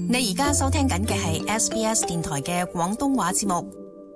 你而家收聽緊嘅係 SBS 電台嘅廣東話節目。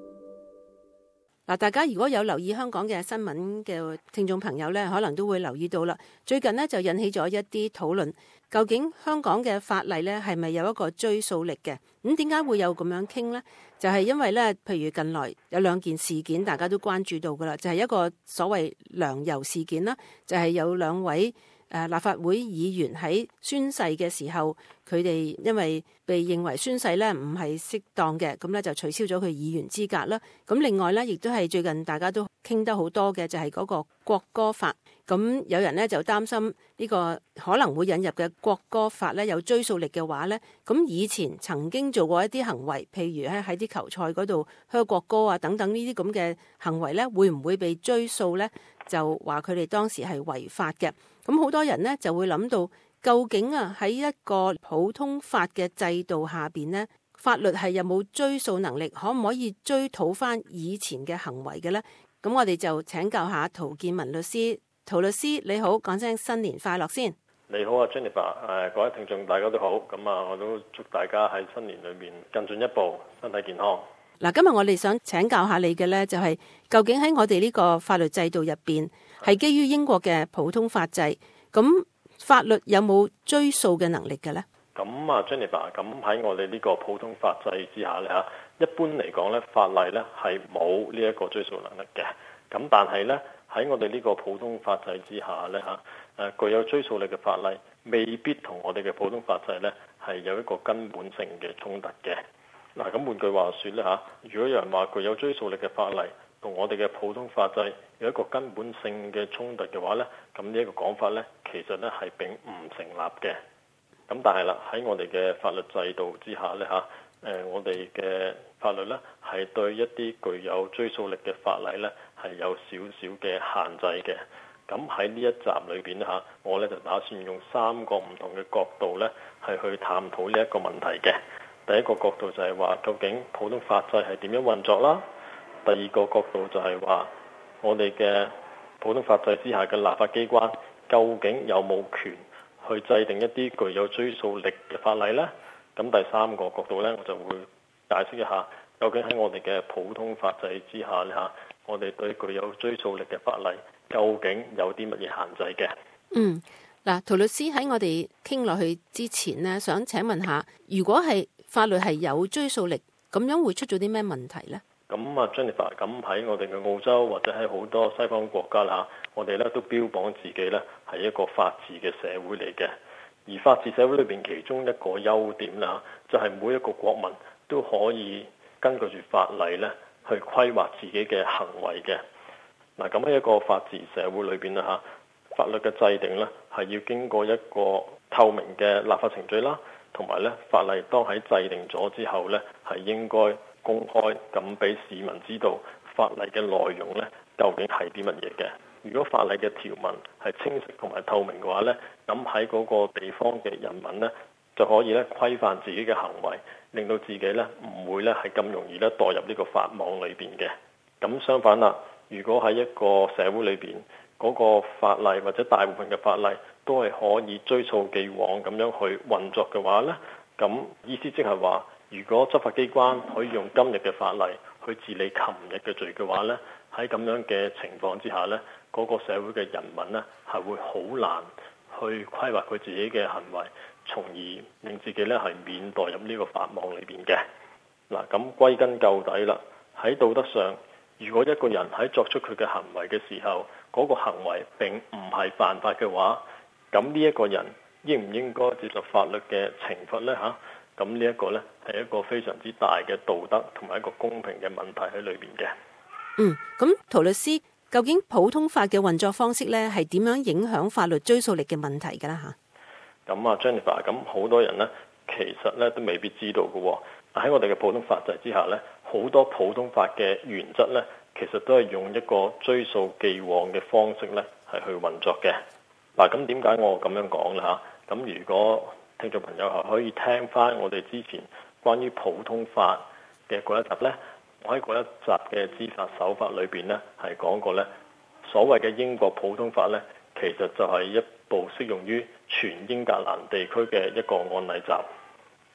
大家如果有留意香港嘅新聞嘅聽眾朋友呢，可能都會留意到啦。最近呢，就引起咗一啲討論，究竟香港嘅法例呢係咪有一個追溯力嘅？咁點解會有咁樣傾呢？就係因為呢，譬如近來有兩件事件，大家都關注到噶啦，就係一個所謂梁游事件啦，就係有兩位立法會議員喺宣誓嘅時候，佢哋因為被認為宣誓咧唔係適當嘅，咁咧就取消咗佢議員資格啦。咁另外咧，亦都係最近大家都傾得好多嘅，就係嗰個國歌法。咁有人咧就擔心呢個可能會引入嘅國歌法咧有追溯力嘅話咧，咁以前曾經做過一啲行為，譬如喺啲球賽嗰度噓國歌啊等等呢啲咁嘅行為咧，會唔會被追溯咧？就話佢哋當時係違法嘅。咁好多人呢就會諗到，究竟喺一個普通法嘅制度下邊呢，法律係有冇追溯能力，可唔可以追討翻以前嘅行為嘅呢？咁我哋就請教下陶建文律師。陶律師你好，講聲新年快樂先。 你好啊 Jennifer， 各位聽眾大家都好。咁我都祝大家喺新年裏面更進一步，身體健康。 嗱，今日我哋想請教下你嘅呢，就係究竟喺我哋呢個法律制度入邊，係基於英國嘅普通法制，咁法律有冇追溯嘅能力嘅呢？ 咁Jennifer， 咁喺我哋呢個普通法制之下呢，一般嚟講呢，法例呢係冇呢一個追溯能力嘅。咁但係呢，喺我哋呢個普通法制之下呢，具有追溯力嘅法例未必同我哋嘅普通法制呢係有一個根本性嘅衝突嘅。嗱，咁換句話說呢，如果有人話具有追溯力嘅法例同我哋嘅普通法制有一個根本性嘅衝突嘅話呢，咁呢一個講法呢，其實呢係並唔成立嘅。咁但係啦，喺我哋嘅法律制度之下呢，我哋嘅法律呢係對一啲具有追溯力嘅法例呢係有少少嘅限制嘅。咁喺呢一集裏邊呢，我呢就打算用3個唔同嘅角度呢係去探討呢一個問題嘅。第一個角度就係話，究竟普通法制係點樣運作啦？第二個角度就係話，我哋嘅普通法制之下嘅立法機關究竟有冇權去制定一啲具有追溯力嘅法例呢？咁第三個角度呢，我就會解釋一下，究竟喺我哋嘅普通法制之下呢，我哋對具有追溯力嘅法例究竟有啲乜嘢限制嘅？ 嗱，陶律師喺我哋傾落去之前呢，想請問下，如果係法律係有追溯力，咁樣會出咗啲咩問題呢？ 咁Jennifer，咁喺我哋嘅澳洲或者喺好多西方國家啦，我哋咧都標榜自己咧係一個法治嘅社會嚟嘅。而法治社會裏邊其中一個優點啦，就係每一個國民都可以根據住法例咧去規劃自己嘅行為嘅。嗱，咁喺一個法治社會裏邊啦，法律嘅制定咧係要經過一個透明嘅立法程序啦，同埋咧法例當喺制定咗之後咧係應該公開咁俾市民知道法例嘅內容咧究竟係啲乜嘢嘅。如果法例嘅條文係清晰同埋透明嘅話咧，咁喺嗰個地方嘅人民咧就可以咧規範自己嘅行為，令到自己咧唔會咧係咁容易咧墮入呢個法網裏邊嘅。咁相反啦，如果喺一個社會裏邊嗰個法例或者大部分嘅法例都係可以追溯既往咁樣去運作嘅話咧，咁意思即係話，如果執法機關可以用今日嘅法例去治理琴日嘅罪嘅話呢，喺咁樣嘅情況之下呢，嗰個社會嘅人民呢係會好難去規劃佢自己嘅行為，從而令自己呢係免墮入呢個法網裏邊嘅。嗱，咁歸根究底啦，喺道德上，如果一個人喺作出佢嘅行為嘅時候，嗰個行為並唔係犯法嘅話，咁呢一個人應唔應該接受法律嘅懲罰呢？咁呢一個呢，係一個非常之大嘅道德同埋一個公平嘅問題喺裏邊嘅。 咁陶律師，究竟普通法嘅運作方式呢，係點樣影響法律追溯力嘅問題㗎啦？ 咁Jennifer，咁好多人呢，其實呢都未必知道嘅喎。喺我哋嘅普通法制之下呢，好多普通法嘅原則呢，其實都係用一個追溯既往嘅方式呢，係去運作嘅。嗱，咁點解我咁樣講呢？咁如果聽眾朋友可以聽翻我哋之前關於普通法嘅嗰一集呢，我喺嗰一集嘅知法守法裏邊呢，係講過呢，所謂嘅英國普通法呢，其實就係一部適用於全英格蘭地區嘅一個案例集。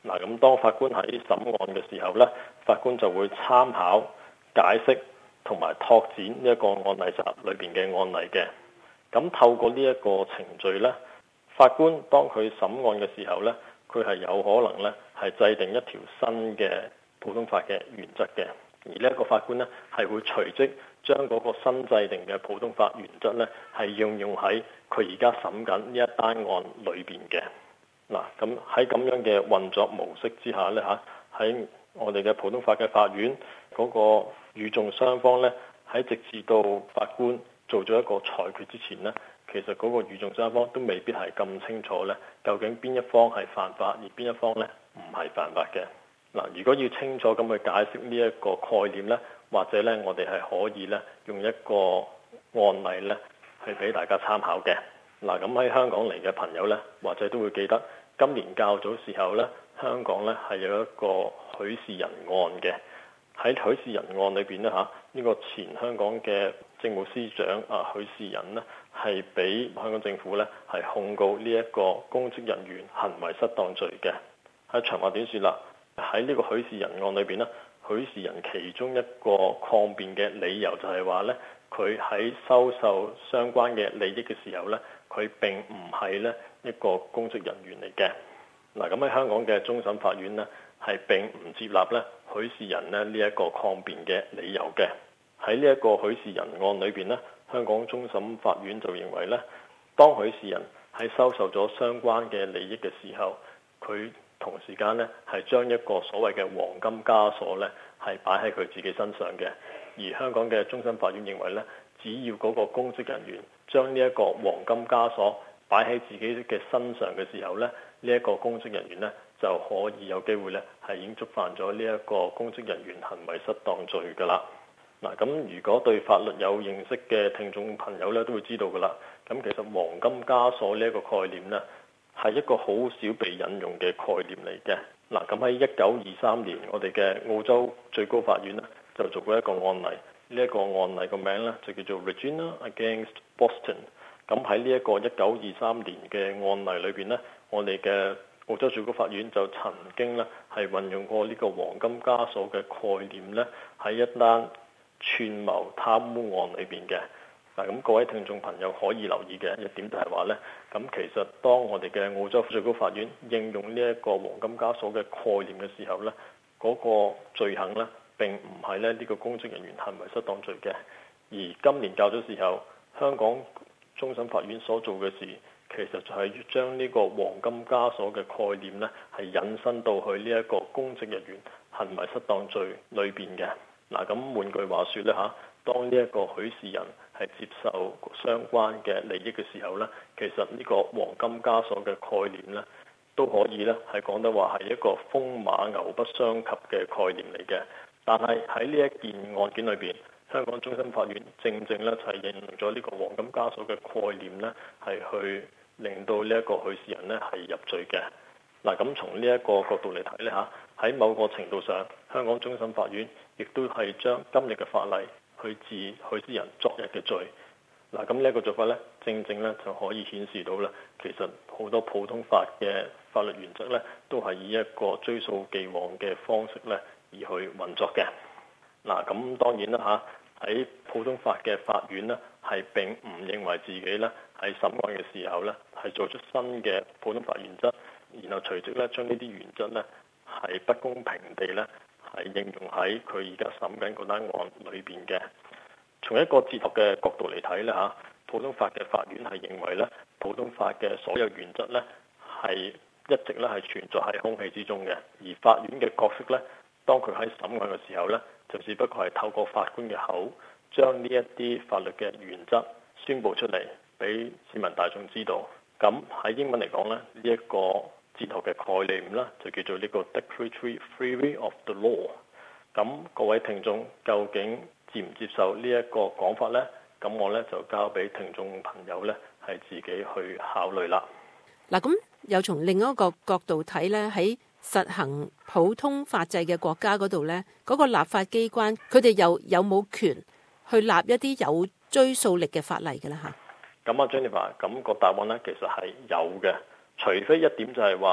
嗱，咁當法官喺審案嘅時候呢，法官就會參考、解釋同埋拓展呢一個案例集裏邊嘅案例嘅。咁透過呢一個程序呢，法官當佢審案嘅時候呢，佢係有可能呢係制定一條新嘅普通法嘅原則嘅。而呢一個法官呢，係會隨即將嗰個新制定嘅普通法原則呢，係應用喺佢而家審緊呢一單案裏邊嘅。嗱，咁喺咁樣嘅運作模式之下呢，喺我哋嘅普通法嘅法院嗰個與訟雙方呢，喺直至到法官做咗一個裁決之前呢，其實嗰個與訟雙方都未必係咁清楚呢，究竟邊一方係犯法，而邊一方呢唔係犯法嘅。嗱，如果要清楚咁去解釋呢一個概念呢，或者呢我哋係可以呢用一個案例呢去俾大家參考嘅。嗱，咁喺香港嚟嘅朋友呢，或者都會記得今年較早時候呢，香港呢係有一個許仕仁案嘅。喺許仕仁案裏邊呢，呢個前香港嘅政務司長許仕仁呢，係俾香港政府呢係控告呢一個公職人員行為失當罪嘅。喺長話短說啦，喺呢個許仕仁案裏邊呢，許仕仁其中一個抗辯嘅理由就係話呢，佢喺收受相關嘅利益嘅時候呢，佢並唔係呢一個公職人員嚟嘅。嗱，咁喺香港嘅終審法院呢，係並唔接納呢許仕仁呢一個抗辯嘅理由嘅。喺呢一個許仕仁案裏邊呢，香港終審法院就認為呢，當許仕仁喺收受咗相關嘅利益嘅時候，佢同時間呢係將一個所謂嘅黃金枷鎖呢係擺喺佢自己身上嘅。而香港嘅終審法院認為呢，只要嗰個公職人員將呢一個黃金枷鎖擺喺自己嘅身上嘅時候呢，呢一個公職人員呢就可以有機會呢係已經觸犯咗呢一個公職人員行為失當罪㗎啦。嗱，咁如果對法律有認識嘅聽眾朋友呢，都會知道㗎啦。咁其實黃金枷鎖呢一個概念呢，係一個好少被引用嘅概念嚟嘅。嗱，咁喺1923年，我哋嘅澳洲最高法院呢就做過一個案例。呢一個案例個名呢就叫做 Regina Against Boston。咁喺呢一個1923年嘅案例裏邊呢，我哋嘅澳洲最高法院就曾經呢係運用過呢個黃金枷鎖嘅概念呢，喺一單串謀貪污案裏邊嘅。嗱，咁各位聽眾朋友可以留意嘅一點就係話呢，咁其實當我哋嘅澳洲最高法院應用呢一個黃金枷鎖嘅概念嘅時候呢，嗰個罪行呢並唔係呢個公職人員行為失當罪嘅。而今年較早時候，香港終審法院所做嘅事，其實就係將呢個黃金枷鎖嘅概念呢係引申到去呢一個公職人員行為失當罪裏邊嘅。嗱，咁換句話說呢，當呢一個許仕仁係接受相關嘅利益嘅時候呢，其實呢個黃金枷鎖嘅概念呢都可以呢係講得話係一個風馬牛不相及嘅概念嚟嘅。但係喺呢一件案件裏邊，香港終審法院正正呢就係應用咗呢個黃金枷鎖嘅概念呢，係去令到呢一個許仕仁呢係入罪嘅。嗱，咁從呢一個角度嚟睇呢，喺某個程度上，香港終審法院亦都係將今日嘅法例去治許仕仁昨日嘅罪。嗱，咁呢一個做法呢，正正呢就可以顯示到啦，其實好多普通法嘅法律原則呢，都係以一個追溯既往嘅方式呢而去運作嘅。嗱，咁當然啦喺普通法嘅法院呢，係並唔認為自己呢喺審案嘅時候呢係做出新嘅普通法原則，然後隨即呢將呢啲原則呢係不公平地呢係應用喺佢而家審緊嗰單案裏邊嘅。從一個哲學嘅角度嚟睇呢，普通法嘅法院係認為呢，普通法嘅所有原則呢係一直呢係存在喺空氣之中嘅，而法院嘅角色呢，當佢喺審案嘅時候呢，就只不過係透過法官嘅口，將呢一啲法律嘅原則宣佈出嚟，俾市民大眾知道。咁喺英文嚟講呢，呢一個哲學嘅概念呢，就叫做呢個 Declaratory Theory of the Law。咁各位聽眾究竟接唔接受呢一個講法呢？咁我呢就交俾聽眾朋友呢係自己去考慮啦。 嗱，咁又從另一個角度睇呢，喺實行普通法制嘅國家嗰度呢，嗰個立法機關佢哋又有冇權去立一啲有追溯力嘅法例嘅啦？嚇， 咁Jennifer，咁個答案呢其實係有嘅，除非一點就係話，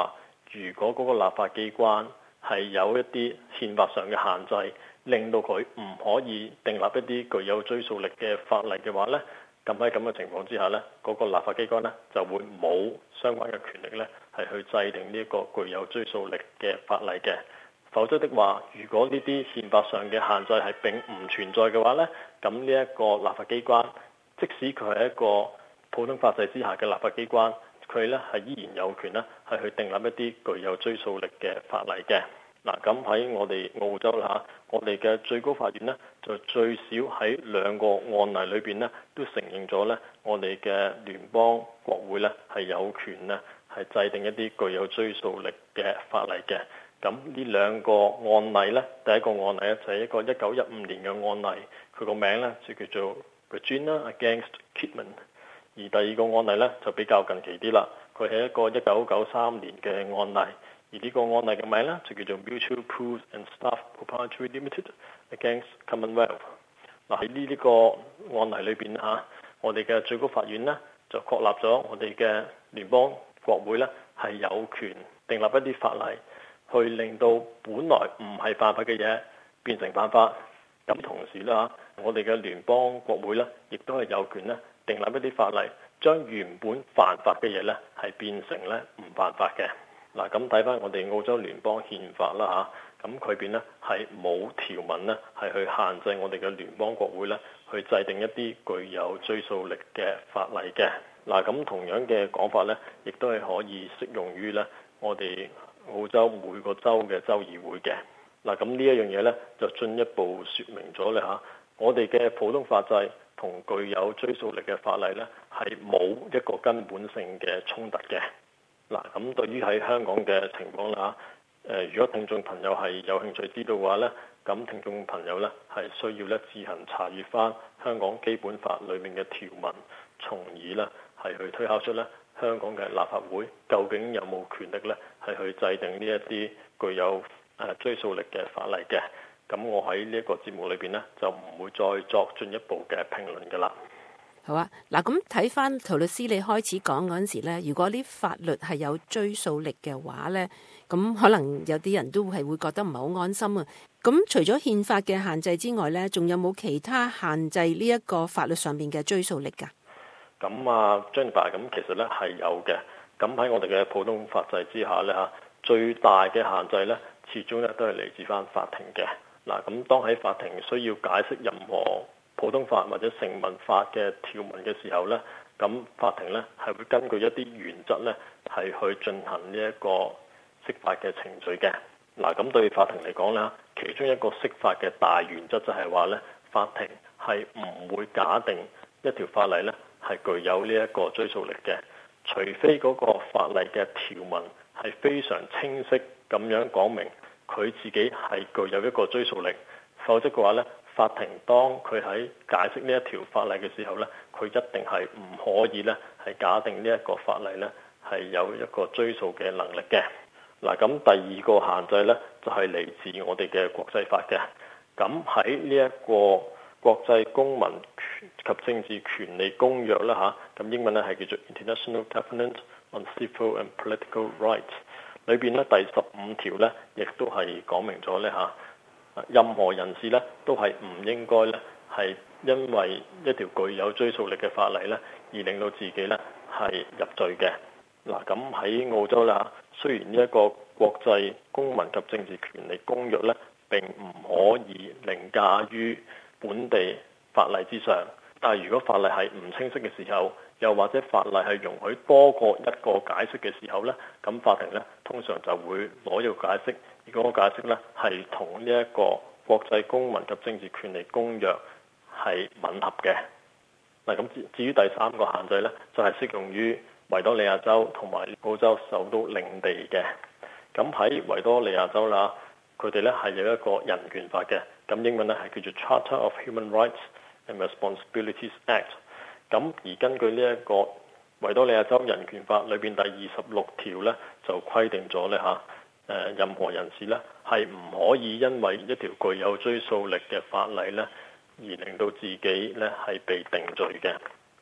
如果嗰個立法機關係有一啲憲法上嘅限制，令到佢唔可以訂立一啲具有追溯力嘅法例嘅話呢，咁喺咁嘅情況之下呢，嗰個立法機關呢就會冇相關嘅權力呢係去制定呢一個具有追溯力嘅法例嘅。否則的話，如果呢啲憲法上嘅限制係並唔存在嘅話呢，咁呢一個立法機關，即使佢係一個普通法制之下嘅立法機關，佢呢係依然有權呢係去訂立一啲具有追溯力嘅法例嘅。嗱，咁喺我哋澳洲啦，我哋嘅最高法院呢，就最少喺2個案例裏邊呢，都承認咗呢，我哋嘅聯邦國會呢係有權呢係制定一啲具有追溯力嘅法例嘅。咁呢2個案例呢，第一個案例呢就係一個1915年嘅案例，佢個名呢就叫做 Virginia against Kidman。而第二個案例呢，就比較近期啲啦，佢係一個1993年嘅案例。而呢個案例嘅名呢，就叫做 Mutual Pools and Staff Proprietary Limited against Commonwealth。嗱，喺呢個案例裏邊我哋嘅最高法院呢，就確立咗我哋嘅聯邦國會呢係有權訂立一啲法例，去令到本來唔係犯法嘅嘢變成犯法。咁同時我哋嘅聯邦國會呢，亦都係有權呢訂立一啲法例，將原本犯法嘅嘢呢係變成呢唔犯法嘅。嗱，咁睇翻我哋澳洲聯邦憲法啦咁佢邊呢係冇條文呢係去限制我哋嘅聯邦國會呢去制定一啲具有追溯力嘅法例嘅。嗱，咁同樣嘅講法呢，亦都係可以適用於呢我哋澳洲每個州嘅州議會嘅。嗱，咁呢一樣嘢呢，就進一步說明咗呢我哋嘅普通法制同具有追溯力嘅法例呢，係冇一個根本性嘅衝突嘅。嗱，咁對於喺香港嘅情況啦，如果聽眾朋友係有興趣知道嘅話呢，咁聽眾朋友呢係需要呢自行查閱翻香港基本法裏面嘅條文，從而呢係去推敲出呢香港嘅立法會究竟有冇權力呢係去制定呢一啲具有追溯力嘅法例嘅。咁我喺呢一個節目裏邊呢，就唔會再作進一步嘅評論㗎啦。 好啊，嗱，咁睇翻陶律師你開始講嗰陣時咧，如果啲法律係有追溯力嘅話咧，咁可能有啲人都係會覺得唔係好安心啊。咁除咗憲法嘅限制之外咧，仲有冇其他限制呢一個法律上面嘅追溯力㗎？ 咁Jennifer，咁其實咧係有嘅。咁喺我哋嘅普通法制之下咧最大嘅限制咧，始終咧都係嚟自翻法庭嘅。嗱，咁當喺法庭需要解釋任何普通法或者成文法嘅條文嘅時候呢，咁法庭呢係會根據一啲原則呢係去進行呢一個釋法嘅程序嘅。嗱，咁對法庭嚟講呢，其中一個釋法嘅大原則就係話呢，法庭係唔會假定一條法例呢係具有呢一個追溯力嘅，除非嗰個法例嘅條文係非常清晰咁樣講明佢自己係具有一個追溯力，否則嘅話呢，法庭當佢喺解釋呢一條法例嘅時候呢，佢一定係唔可以呢係假定呢一個法例呢係有一個追溯嘅能力嘅。嗱，咁第二個限制呢，就係嚟自我哋嘅國際法嘅。咁喺呢一個國際公民及政治權利公約啦咁英文呢係叫做 International Covenant on Civil and Political Rights， 裏邊呢第15條呢，亦都係講明咗呢任何人士呢都係唔應該呢係因為一條具有追溯力嘅法例呢而令到自己呢係入罪嘅。嗱，咁喺澳洲啦，雖然呢一個國際公民及政治權利公約呢並唔可以凌駕於本地法例之上，但係如果法例係唔清晰嘅時候，又或者法例係容許多過一個解釋嘅時候呢，咁法庭呢通常就會攞呢個解釋，而嗰個解釋呢係同呢一個國際公民及政治權利公約係吻合嘅。嗱，咁至於第三個限制呢，就係適用於維多利亞州同埋澳洲首都領地嘅。咁喺維多利亞州啦，佢哋呢係有一個人權法嘅，咁英文呢係叫做 Charter of Human Rights and Responsibilities Act。咁而根據呢一個維多利亞州人權法裏邊第26條呢，就規定咗呢任何人士呢係唔可以因為一條具有追溯力嘅法例呢而令到自己呢係被定罪嘅。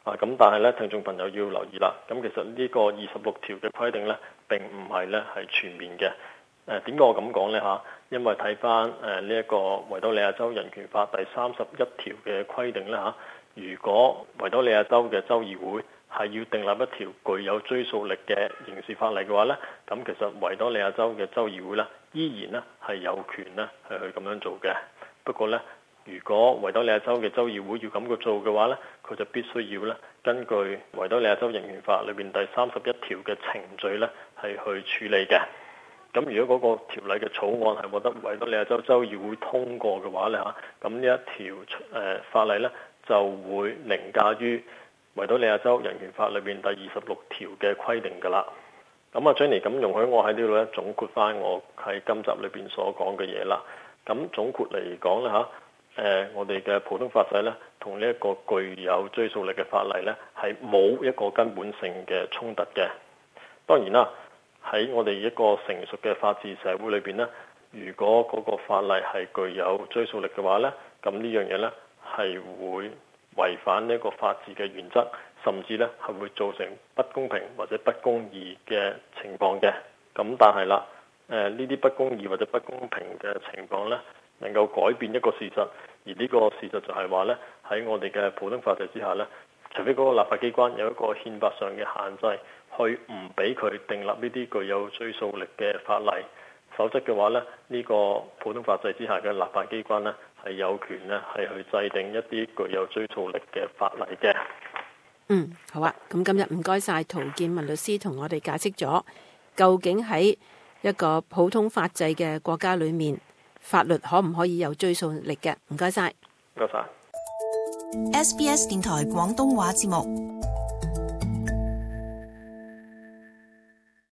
咁但係咧，聽眾朋友要留意啦。咁其實呢個26條嘅規定咧，並唔係咧係全面嘅。點解我咁講呢？因為睇翻呢一個維多利亞州人權法第31條嘅規定呢，如果維多利亞州嘅州議會係要訂立一條具有追溯力嘅刑事法例嘅話呢，咁其實維多利亞州嘅州議會呢，依然呢係有權呢係去咁樣做嘅。不過呢，如果維多利亞州嘅州議會要咁做嘅話呢，佢就必須要呢根據維多利亞州人權法裏邊第31條嘅程序呢係去處理嘅。咁如果嗰個條例嘅草案係獲得維多利亞州州議會通過嘅話呢，咁呢一條法例呢就會凌駕於維多利亞州人權法裏邊第26條嘅規定㗎啦。咁Jenny，咁容許我喺呢度咧總括翻我喺今集裏邊所講嘅嘢啦。咁總括嚟講呢，我哋嘅普通法制呢，同呢一個具有追溯力嘅法例呢，係冇一個根本性嘅衝突嘅。當然啦，喺我哋一個成熟嘅法治社會裏邊呢，如果嗰個法例係具有追溯力嘅話呢，咁呢樣嘢呢係會違反呢一個法治嘅原則，甚至呢係會造成不公平或者不公義嘅情況嘅。咁但係啦，呢啲不公義或者不公平嘅情況呢，能夠改變一個事實，而呢個事實就係話呢，喺我哋嘅普通法制之下呢，除非嗰個立法機關有一個憲法上嘅限制，去唔俾佢訂立呢啲具有追溯力嘅法例，否則嘅話呢，呢個普通法制之下嘅立法機關呢，係有權呢係去制定一啲具有追溯力嘅法例嘅。 好啊，咁今日唔該晒陶建文律師同我哋解釋咗，究竟喺一個普通法制嘅國家裏面，法律可唔可以有追溯力嘅？唔該晒。 唔該晒。 SBS 電台廣東話節目。